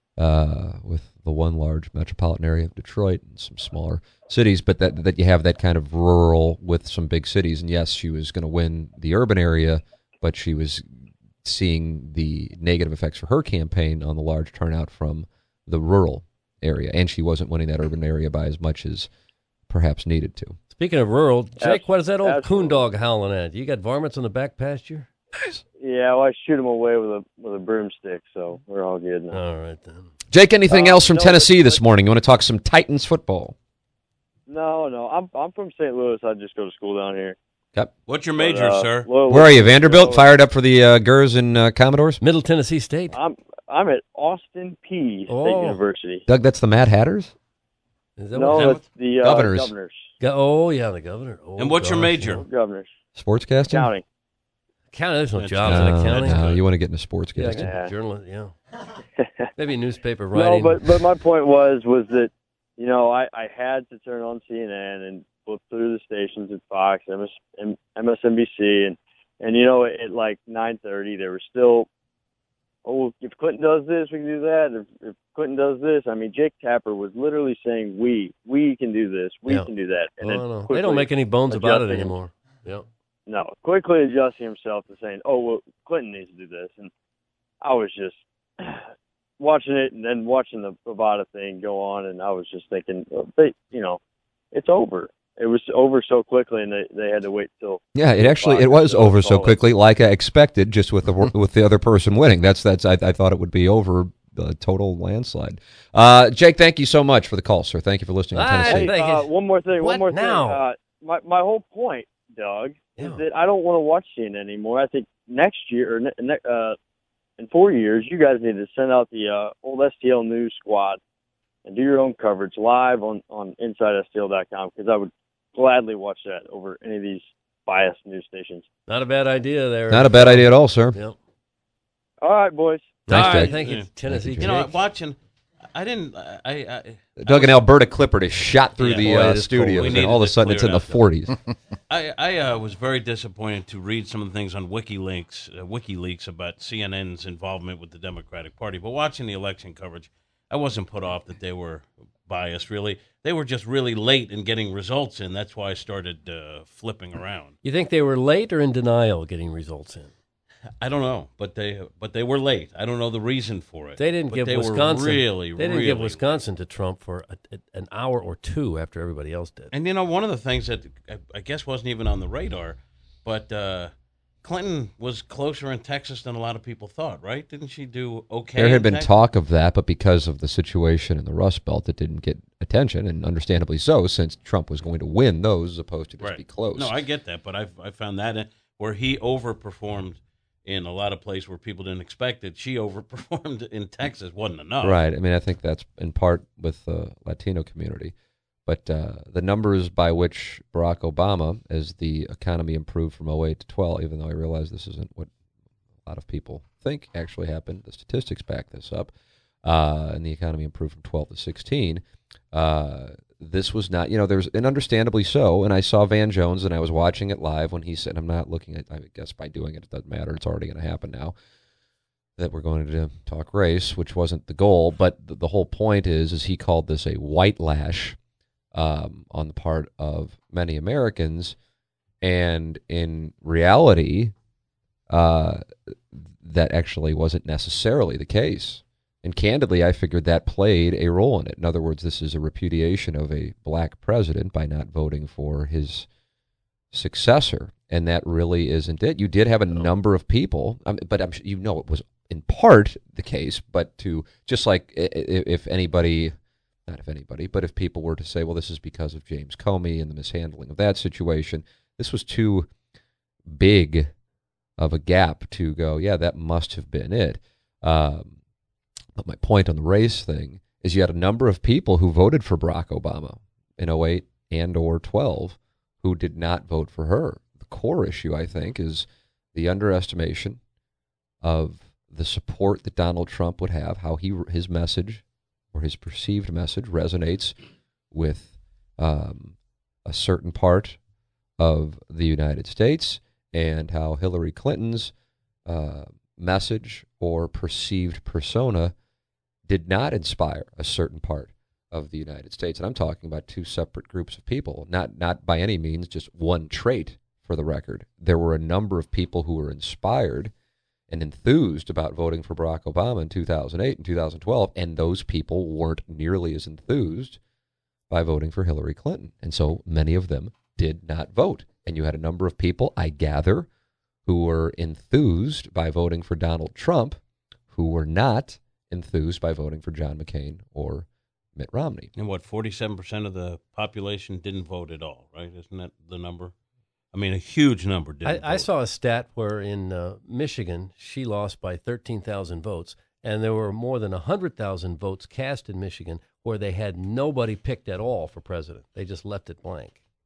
uh, with the one large metropolitan area of Detroit and some smaller cities, but that that you have that kind of rural with some big cities. And yes, she was going to win the urban area, but she was seeing the negative effects for her campaign on the large turnout from the rural area, and she wasn't winning that urban area by as much as perhaps needed to. Speaking of rural, Jake, Abs- what is that old absolutely. coon dog howling at? You got varmints in the back pasture? Yeah, well, I shoot them away with a with a broomstick, so we're all good now. All right, then. Jake, anything Uh, else from no, Tennessee this but- morning? You want to talk some Titans football? No, no, I'm I'm from Saint Louis. I just go to school down here. Yep. What's your But, major, uh, sir? Loyal- Where are you, Vanderbilt? Loyal- Fired up for the uh, Gers and uh, Commodores? Middle Tennessee State. I'm I'm at Austin P State Oh. University. Doug, that's the Mad Hatters? Is that No, what it's the uh, Governors. Governors. Go, oh, yeah, the governor. Oh, And what's your gosh, major? no. Governors. Sportscasting? Counting. Counting, there's no That's jobs good. in No, accounting. no, you want to get into Yeah, I sportscasting. could Yeah. be journalist, yeah. Maybe newspaper No, writing. but but my point was was that you know I, I had to turn on C N N and flip through the stations at Fox, M S, M S N B C, and and you know at like nine thirty they were still, oh, if Clinton does this we can do that. If, if Clinton does this, I mean Jake Tapper was literally saying we we can do this, we Yeah. can do that, and Oh, then no. They quickly don't make any bones about it adjusting- anymore. Yeah. No, quickly adjusting himself to saying, oh well, Clinton needs to do this, and I was just watching it and then watching the Bovada thing go on, and I was just thinking, well, they, you know, it's over. It was over so quickly, and they, they had to wait till. Yeah, it actually it was over so quickly, like I expected, just with the with the other person winning. That's that's I, I thought it would be over a total landslide. Uh, Jake, thank you so much for the call, sir. Thank you for listening to Hey, Tennessee. Hey, uh, one more thing. What One more now? thing. Uh, my my whole point, Doug, Yeah. is that I don't want to watch C N N anymore. I think next year or ne- ne- uh, in four years, you guys need to send out the uh, old S T L News Squad and do your own coverage live on on inside S T L dot com, because I would gladly watch that over any of these biased news stations. Not a bad idea there. Not a bad idea at all, sir. Yep. All right, boys. Thanks, All right, Jake. thank you, Yeah. Tennessee. Thank You know, Jake. watching, I didn't. I, I Doug and Alberta Clippard is shot through Yeah. the Boy, uh, it is studios, cold. We and needed all of a to sudden it's clear in it the out. forties. I, I uh, was very disappointed to read some of the things on WikiLeaks, uh, WikiLeaks about C N N's involvement with the Democratic Party. But watching the election coverage, I wasn't put off that they were biased. Really, they were just really late in getting results in. That's why I started uh, flipping around. You think they were late or in denial getting results in? I don't know, but they but they were late. I don't know the reason for it. They didn't but give they Wisconsin. Were really, they didn't really give Wisconsin to Trump for a, a, an hour or two after everybody else did. And you know, one of the things that I, I guess wasn't even on the radar, but uh, Clinton was closer in Texas than a lot of people thought, right? Didn't she do okay? There had in been Texas? talk of that, but because of the situation in the Rust Belt, it didn't get attention, and understandably so, since Trump was going to win those as opposed to just right. be close. No, I get that, but I I found that in, where he overperformed in a lot of places where people didn't expect it. She overperformed in Texas, wasn't enough. Right. I mean, I think that's in part with the Latino community. But uh, the numbers by which Barack Obama, as the economy improved from oh eight to twelve, even though I realize this isn't what a lot of people think actually happened, the statistics back this up, uh, and the economy improved from twelve to sixteen, uh, this was not, you know, there's, and understandably so, and I saw Van Jones, and I was watching it live when he said, I'm not looking at, I guess by doing it, it doesn't matter, it's already going to happen now, that we're going to talk race, which wasn't the goal, but the, the whole point is, is he called this a white lash um, on the part of many Americans, and in reality, uh, that actually wasn't necessarily the case. And candidly, I figured that played a role in it. In other words, this is a repudiation of a black president by not voting for his successor, and that really isn't it. You did have a number of people, I mean, but I'm, you know it was in part the case, but to just like if anybody, not if anybody, but if people were to say, well, this is because of James Comey and the mishandling of that situation, this was too big of a gap to go, yeah, that must have been it. Um, But my point on the race thing is you had a number of people who voted for Barack Obama in oh eight and or twelve who did not vote for her. The core issue, I think, is the underestimation of the support that Donald Trump would have, how he his message or his perceived message resonates with um, a certain part of the United States, and how Hillary Clinton's uh, message or perceived persona did not inspire a certain part of the United States. And I'm talking about two separate groups of people, not not by any means just one trait, for the record. There were a number of people who were inspired and enthused about voting for Barack Obama in two thousand eight and two thousand twelve, and those people weren't nearly as enthused by voting for Hillary Clinton. And so many of them did not vote. And you had a number of people, I gather, who were enthused by voting for Donald Trump, who were not enthused by voting for John McCain or Mitt Romney. And what, forty-seven percent of the population didn't vote at all, right? Isn't that the number? I mean, a huge number didn't I, I vote. saw a stat where in uh, Michigan, she lost by thirteen thousand votes, and there were more than one hundred thousand votes cast in Michigan where they had nobody picked at all for president. They just left it blank.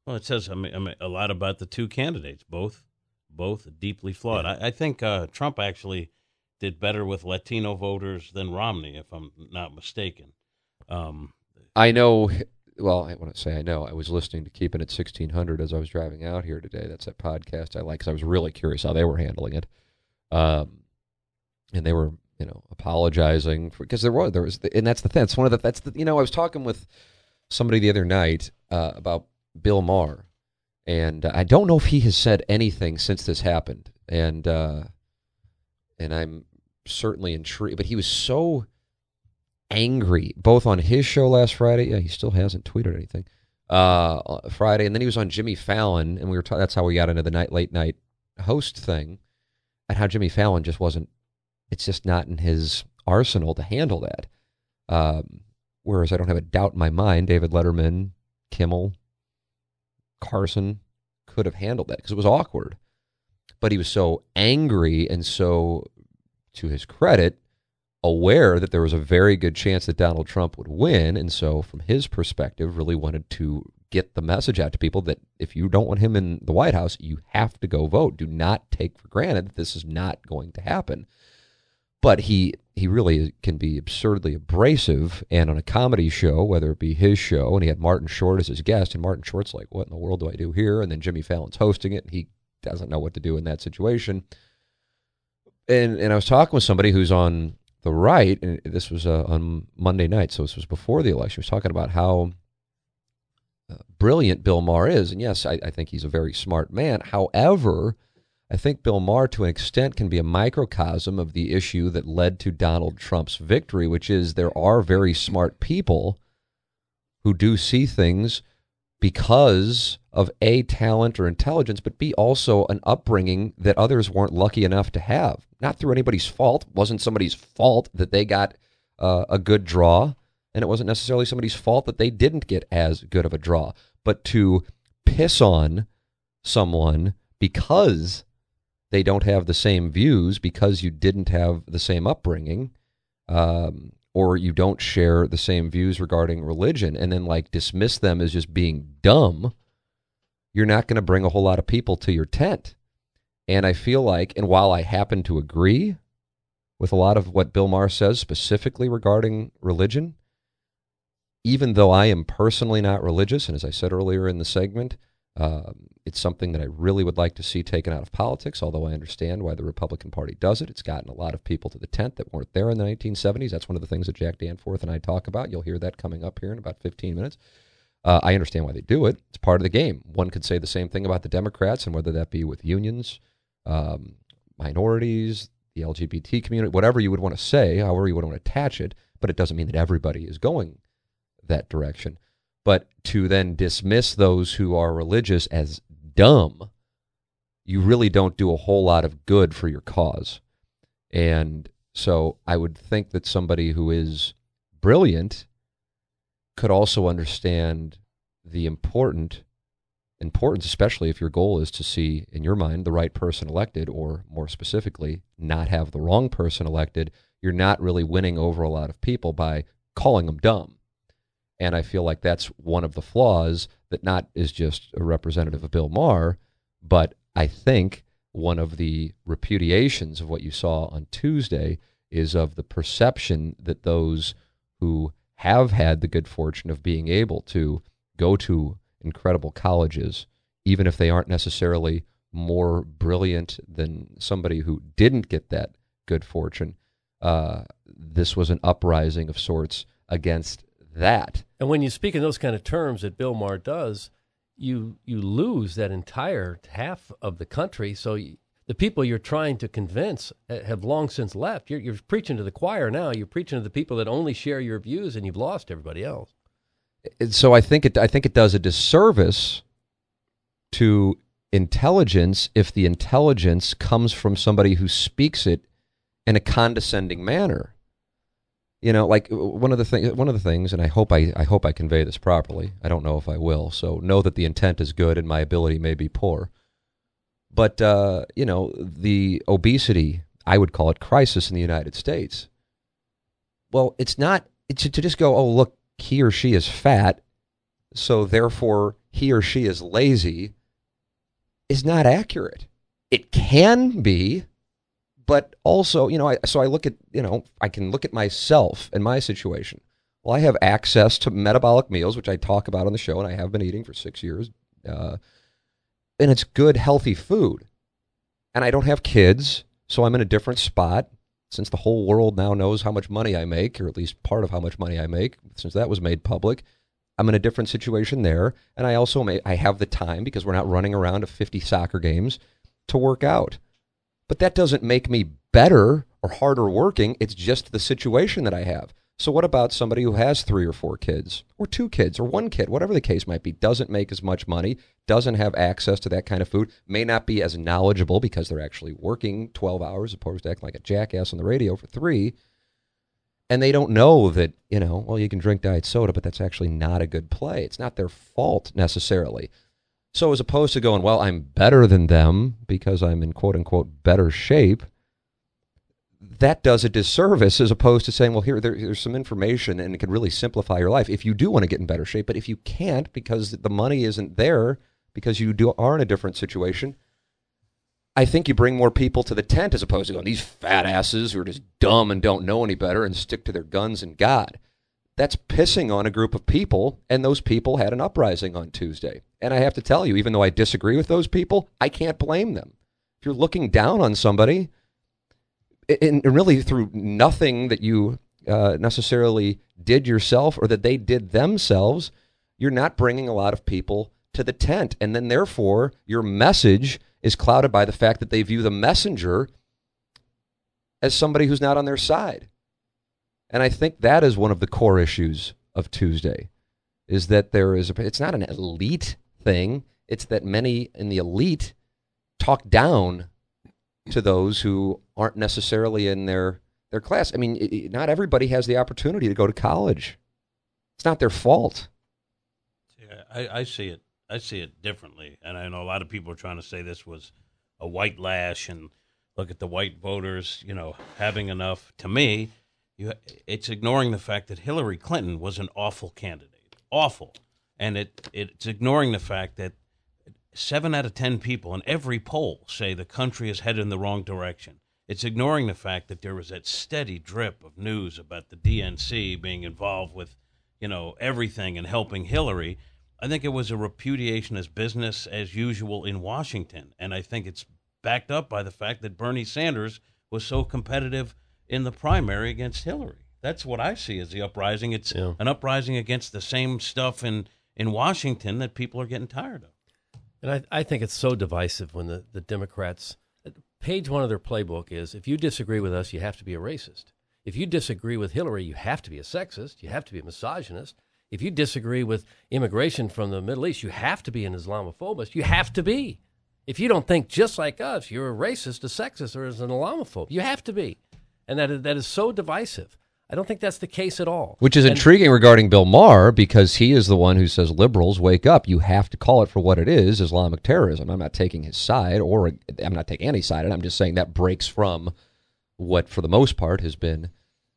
Well, it says I mean, I mean, a lot about the two candidates, both both deeply flawed. I, I think uh, Trump actually did better with Latino voters than Romney, if I'm not mistaken. Um, I know, well, I want to say I know. I was listening to Keeping It sixteen hundred as I was driving out here today. That's that podcast I like because I was really curious how they were handling it. Um, and they were, you know, apologizing for, because there was, there was, and that's the thing. It's one of the, that's the, you know, I was talking with somebody the other night uh, about Bill Maher. And uh, I don't know if he has said anything since this happened. And, uh, and I'm certainly intrigued, but he was so angry, both on his show last Friday. Yeah, he still hasn't tweeted anything. Uh, Friday, and then he was on Jimmy Fallon, and we were ta- that's how we got into the night late night host thing, and how Jimmy Fallon just wasn't. It's just not in his arsenal to handle that. Um, whereas I don't have a doubt in my mind, David Letterman, Kimmel, Carson could have handled that because it was awkward. But he was so angry and so, to his credit, aware that there was a very good chance that Donald Trump would win. And so from his perspective, really wanted to get the message out to people that if you don't want him in the White House, you have to go vote. Do not take for granted that this is not going to happen. But he he really can be absurdly abrasive, and on a comedy show, whether it be his show, and he had Martin Short as his guest, and Martin Short's like, what in the world do I do here? And then Jimmy Fallon's hosting it, and he doesn't know what to do in that situation. And and I was talking with somebody who's on the right, and this was uh, on Monday night, so this was before the election. He was talking about how uh, brilliant Bill Maher is, and yes, I, I think he's a very smart man. However, I think Bill Maher, to an extent, can be a microcosm of the issue that led to Donald Trump's victory, which is there are very smart people who do see things because of A, talent or intelligence, but B, also an upbringing that others weren't lucky enough to have. Not through anybody's fault. It wasn't somebody's fault that they got uh, a good draw, and it wasn't necessarily somebody's fault that they didn't get as good of a draw. But to piss on someone because they don't have the same views, because you didn't have the same upbringing, um, or you don't share the same views regarding religion, and then like dismiss them as just being dumb, you're not going to bring a whole lot of people to your tent. And I feel like, and while I happen to agree with a lot of what Bill Maher says specifically regarding religion, even though I am personally not religious, and as I said earlier in the segment, um, it's something that I really would like to see taken out of politics, although I understand why the Republican Party does it. It's gotten a lot of people to the tent that weren't there in the nineteen seventies. That's one of the things that Jack Danforth and I talk about. You'll hear that coming up here in about fifteen minutes. Uh, I understand why they do it. It's part of the game. One could say the same thing about the Democrats, and whether that be with unions, um, minorities, the L G B T community, whatever you would want to say, however you would want to attach it, but it doesn't mean that everybody is going that direction. But to then dismiss those who are religious as dumb, you really don't do a whole lot of good for your cause. And so I would think that somebody who is brilliant could also understand the important importance, especially if your goal is to see, in your mind, the right person elected, or more specifically, not have the wrong person elected. You're not really winning over a lot of people by calling them dumb. And I feel like that's one of the flaws that not is just a representative of Bill Maher, but I think one of the repudiations of what you saw on Tuesday is of the perception that those who have had the good fortune of being able to go to incredible colleges, even if they aren't necessarily more brilliant than somebody who didn't get that good fortune, uh, this was an uprising of sorts against that. And when you speak in those kind of terms that Bill Maher does, you you lose that entire half of the country. So you, the people you're trying to convince have long since left. You're, you're preaching to the choir now. You're preaching to the people that only share your views, and you've lost everybody else. So I think it I think it does a disservice to intelligence if the intelligence comes from somebody who speaks it in a condescending manner. You know, like one of the things, one of the things, and I hope I, I hope I convey this properly. I don't know if I will. So know that the intent is good and my ability may be poor. But uh, you know, the obesity, I would call it, crisis in the United States. Well, it's not it's to just go, oh look, he or she is fat, so therefore he or she is lazy is not accurate. It can be, but also, you know, I, so I look at, you know, I can look at myself and my situation. Well, I have access to metabolic meals, which I talk about on the show, and I have been eating for six years. Uh, and it's good, healthy food. And I don't have kids, so I'm in a different spot. Since the whole world now knows how much money I make, or at least part of how much money I make, since that was made public, I'm in a different situation there. And I also may, I have the time, because we're not running around to fifty soccer games, to work out. But that doesn't make me better or harder working. It's just the situation that I have. So what about somebody who has three or four kids, or two kids, or one kid, whatever the case might be, doesn't make as much money, doesn't have access to that kind of food, may not be as knowledgeable because they're actually working twelve hours opposed to acting like a jackass on the radio for three, and they don't know that, you know, well, you can drink diet soda, but that's actually not a good play. It's not their fault necessarily. So as opposed to going, well, I'm better than them because I'm in quote-unquote better shape, that does a disservice as opposed to saying, well, here, there, there's some information and it could really simplify your life if you do want to get in better shape. But if you can't because the money isn't there, because you do are in a different situation, I think you bring more people to the tent as opposed to going, these fat asses who are just dumb and don't know any better and stick to their guns and God. That's pissing on a group of people, and those people had an uprising on Tuesday. And I have to tell you, even though I disagree with those people, I can't blame them. If you're looking down on somebody, and really through nothing that you uh, necessarily did yourself or that they did themselves, you're not bringing a lot of people to the tent. And then therefore, your message is clouded by the fact that they view the messenger as somebody who's not on their side. And I think that is one of the core issues of Tuesday, is that there is, a, it's not an elite thing. It's that many in the elite talk down to those who aren't necessarily in their, their class. I mean, it, not everybody has the opportunity to go to college. It's not their fault. Yeah, I, I see it. I see it differently. And I know a lot of people are trying to say this was a white lash and look at the white voters, you know, having enough. To me, you, it's ignoring the fact that Hillary Clinton was an awful candidate. Awful. And it it's ignoring the fact that seven out of ten people in every poll say the country is headed in the wrong direction. It's ignoring the fact that there was that steady drip of news about the D N C being involved with, you know, everything and helping Hillary. I think it was a repudiation as business as usual in Washington. And I think it's backed up by the fact that Bernie Sanders was so competitive in the primary against Hillary. That's what I see as the uprising. It's Yeah. an uprising against the same stuff in, in Washington that people are getting tired of. And I, I think it's so divisive when the, the Democrats, page one of their playbook is, if you disagree with us, you have to be a racist. If you disagree with Hillary, you have to be a sexist. You have to be a misogynist. If you disagree with immigration from the Middle East, you have to be an Islamophobist. You have to be. If you don't think just like us, you're a racist, a sexist, or as an Islamophobe. You have to be. And that is, that is so divisive. I don't think that's the case at all. Which is and, intriguing regarding Bill Maher, because he is the one who says, liberals, wake up. You have to call it for what it is, Islamic terrorism. I'm not taking his side, or I'm not taking any side, and I'm just saying that breaks from what, for the most part, has been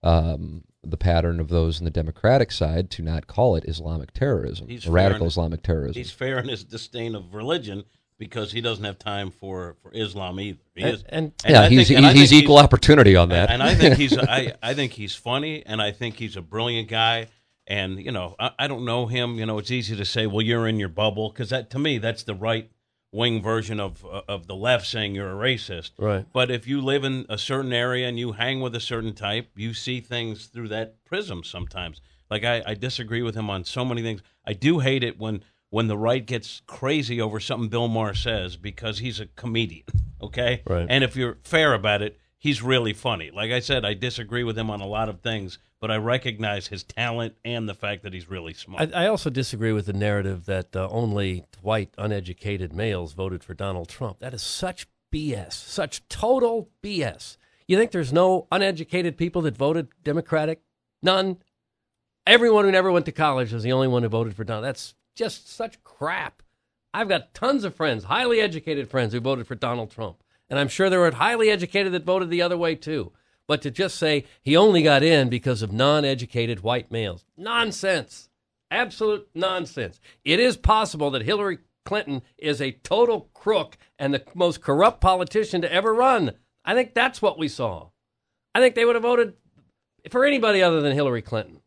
um, the pattern of those in the Democratic side to not call it Islamic terrorism, He's radical fair in- Islamic terrorism. He's fair in his disdain of religion because he doesn't have time for, for Islam either. He is, and, and yeah, I he's, think- and I he's, he's think equal opportunity on that. And I think he's I, I think he's funny, and I think he's a brilliant guy. And you know, I, I don't know him. You know, it's easy to say, well, you're in your bubble, because that, to me, that's the right wing version of of the left saying you're a racist. Right. But if you live in a certain area and you hang with a certain type, you see things through that prism sometimes. Like I, I disagree with him on so many things. I do hate it when when the right gets crazy over something Bill Maher says, because he's a comedian, okay? Right. And if you're fair about it, he's really funny. Like I said, I disagree with him on a lot of things, but I recognize his talent and the fact that he's really smart. I, I also disagree with the narrative that uh, only white, uneducated males voted for Donald Trump. That is such B S, such total B S. You think there's no uneducated people that voted Democratic? None. Everyone who never went to college was the only one who voted for Donald. That's just such crap. I've got tons of friends, highly educated friends, who voted for Donald Trump. And I'm sure there were highly educated that voted the other way, too. But to just say he only got in because of non-educated white males, nonsense. Absolute nonsense. It is possible that Hillary Clinton is a total crook and the most corrupt politician to ever run. I think that's what we saw. I think they would have voted for anybody other than Hillary Clinton.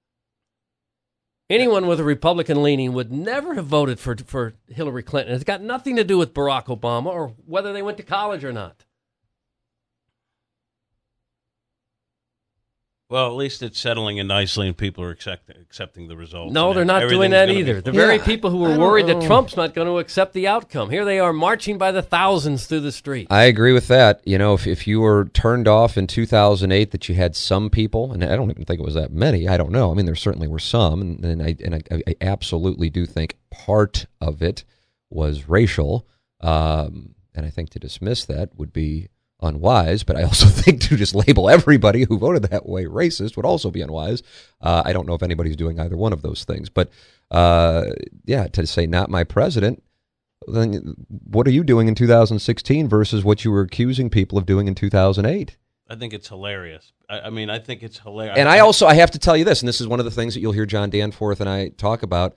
Anyone with a Republican leaning would never have voted for, for Hillary Clinton. It's got nothing to do with Barack Obama or whether they went to college or not. Well, at least it's settling in nicely and people are accept, accepting the results. No, they're not doing that either. The very people who were worried that Trump's not going to accept the outcome. Here they are marching by the thousands through the street. I agree with that. You know, if, if you were turned off in two thousand eight, that you had some people, and I don't even think it was that many. I don't know. I mean, there certainly were some, and, and, I, and I, I absolutely do think part of it was racial. Um, and I think to dismiss that would be unwise, but I also think to just label everybody who voted that way racist would also be unwise. Uh, I don't know if anybody's doing either one of those things, but uh, yeah, to say not my president, then what are you doing in two thousand sixteen versus what you were accusing people of doing in two thousand eight? I think it's hilarious. I, I mean, I think it's hilarious. And I also, I have to tell you this, and this is one of the things that you'll hear John Danforth and I talk about.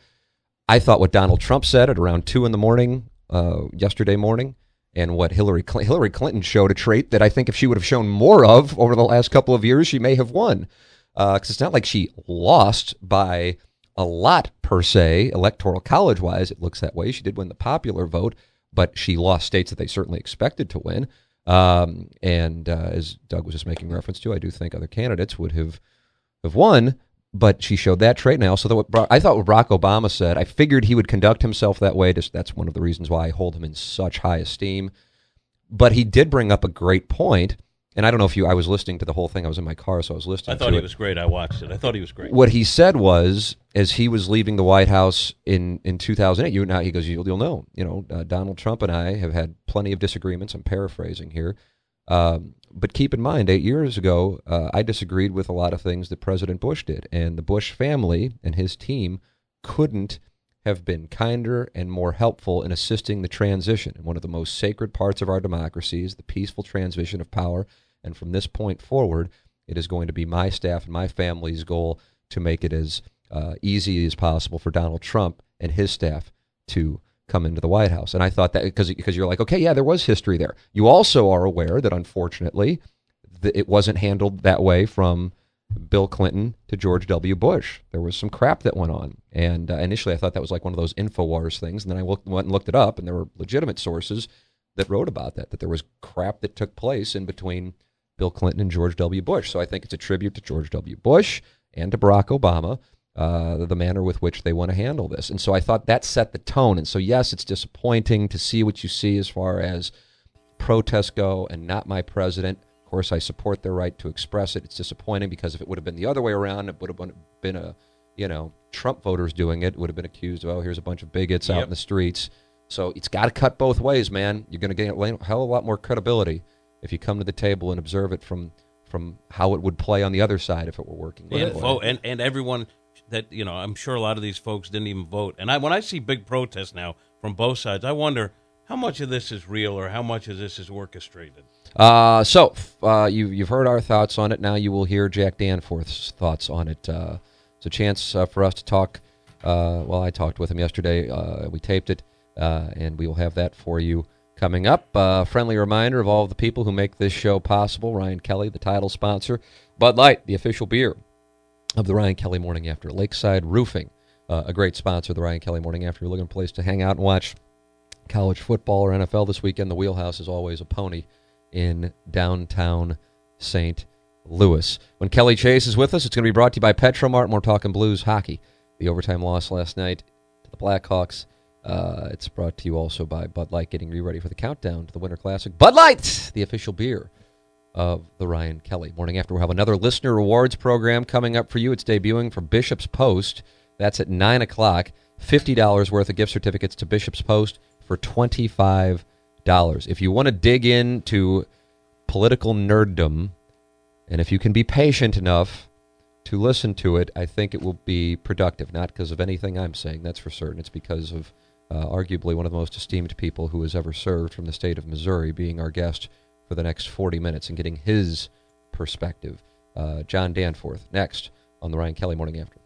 I thought what Donald Trump said at around two in the morning, uh, yesterday morning, and what Hillary Cl- Hillary Clinton showed a trait that I think if she would have shown more of over the last couple of years, she may have won. Because uh, it's not like she lost by a lot, per se, electoral college-wise. It looks that way. She did win the popular vote, but she lost states that they certainly expected to win. Um, and uh, as Doug was just making reference to, I do think other candidates would have, have won. But she showed that trait. And I also thought what I thought what Barack Obama said, I figured he would conduct himself that way. Just, that's one of the reasons why I hold him in such high esteem. But he did bring up a great point. And I don't know if you, I was listening to the whole thing. I was in my car, so I was listening I to thought he it. was great. I watched it. I thought he was great. What he said was, as he was leaving the White House in, in two thousand eight, you now he goes, you'll, you'll know, you know, uh, Donald Trump and I have had plenty of disagreements. I'm paraphrasing here. Um, but keep in mind, eight years ago, uh, I disagreed with a lot of things that President Bush did. And the Bush family and his team couldn't have been kinder and more helpful in assisting the transition. And one of the most sacred parts of our democracy is the peaceful transition of power. And from this point forward, it is going to be my staff and my family's goal to make it as uh, easy as possible for Donald Trump and his staff to come into the White House. And I thought that because because you're like, okay, yeah, there was history there. You also are aware that unfortunately that it wasn't handled that way from Bill Clinton to George W. Bush. There was some crap that went on. And uh, initially I thought that was like one of those InfoWars things. And then I went and looked it up, and there were legitimate sources that wrote about that, that there was crap that took place in between Bill Clinton and George W. Bush. So I think it's a tribute to George W. Bush and to Barack Obama, uh, the manner with which they want to handle this. And so I thought that set the tone. And so, yes, it's disappointing to see what you see as far as protests go and not my president. Of course, I support their right to express it. It's disappointing because if it would have been the other way around, it would have been a, you know, Trump voters doing it, would have been accused of, oh, here's a bunch of bigots out Yep. in the streets. So it's got to cut both ways, man. You're going to get a hell of a lot more credibility if you come to the table and observe it from from how it would play on the other side if it were working. And that way. vote, and, and everyone that, you know, I'm sure a lot of these folks didn't even vote. And I when I see big protests now from both sides, I wonder how much of this is real or how much of this is orchestrated. Uh, so uh, you, you've heard our thoughts on it. Now you will hear Jack Danforth's thoughts on it. Uh, it's a chance uh, for us to talk. Uh, well, I talked with him yesterday. Uh, we taped it, uh, and we will have that for you coming up. Uh, friendly reminder of all of the people who make this show possible. Ryan Kelly, the title sponsor. Bud Light, the official beer of the Ryan Kelly Morning After. Lakeside Roofing, uh, a great sponsor of the Ryan Kelly Morning After. You're looking for a place to hang out and watch college football or N F L this weekend. The Wheelhouse is always a pony in downtown Saint Louis. When Kelly Chase is with us, it's going to be brought to you by Petromart, and we're talking Blues hockey. The overtime loss last night to the Blackhawks. Uh, it's brought to you also by Bud Light, getting you ready for the countdown to the Winter Classic. Bud Light, the official beer of the Ryan Kelly Morning After. We'll have another listener rewards program coming up for you. It's debuting for Bishop's Post. That's at nine o'clock. fifty dollars worth of gift certificates to Bishop's Post for twenty-five dollars. If you want to dig into political nerddom, and if you can be patient enough to listen to it, I think it will be productive. Not because of anything I'm saying, that's for certain. It's because of uh, arguably one of the most esteemed people who has ever served from the state of Missouri being our guest for the next forty minutes and getting his perspective. Uh, John Danforth, next on the Ryan Kelly Morning After.